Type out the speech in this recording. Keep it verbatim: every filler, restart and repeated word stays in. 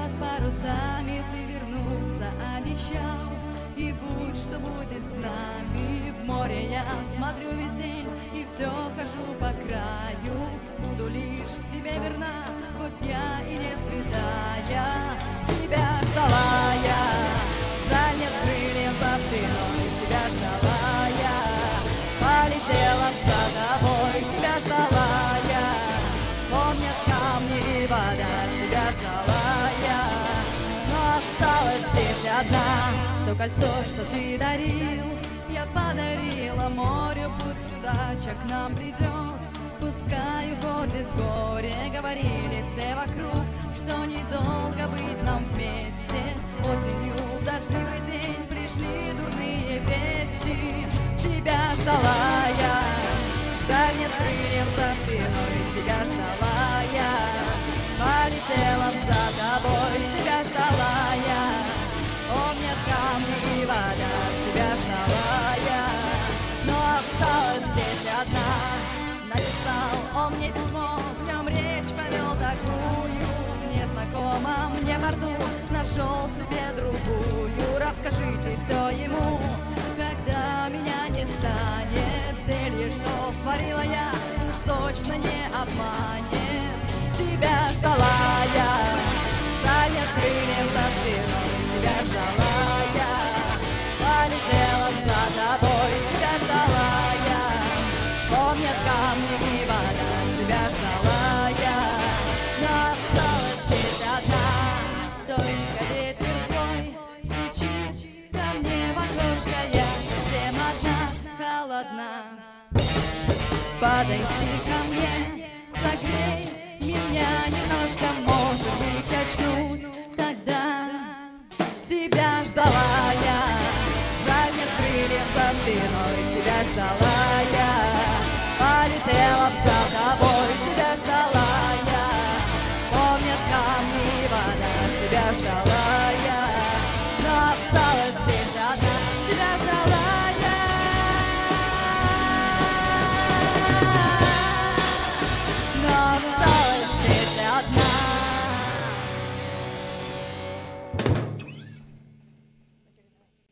под парусами ты вернуться обещал. И будь что будет с нами, в море я смотрю весь день и все хожу по краю. Буду лишь тебе верна, хоть я и не святая. Тебя ждала я, жаль нет крыльев за спиной. Тебя ждала я, полетела за тобой. Тебя ждала я, помнят камни и вода. Тебя ждала я, но осталась здесь одна. То кольцо, что ты дарил, я подарила морю. Пусть удача к нам придет, пускай уходит горе. Говорили все вокруг, что недолго быть нам вместе. Осенью в дождливый день пришли дурные вести. Тебя ждала я, жаль нет крыльев за спиной. Тебя ждала я, полетела за тобой. Тебя ждала я, помнят камни и вода. Тебя ждала я, но осталась здесь одна. Написал он мне письмо, в нем речь повел такую. В незнакомом мне борту нашел себе другую. Расскажите все ему, когда меня не станет. Зелье, что сварила я, уж точно не обманет. Тебя ждала я, жаль нет крыльев за спиной. Тебя ждала я, полетела за тобой. Тебя ждала я, помнят камни и вода. Тебя ждала я, но осталась здесь одна. Только ветер злой стучит ко мне в окошко. Я совсем одна, холодна. Подойди ко мне, согрей меня немножко, может быть, очнусь тогда. Тебя ждала я, жаль нет крыльев за спиной. Тебя ждала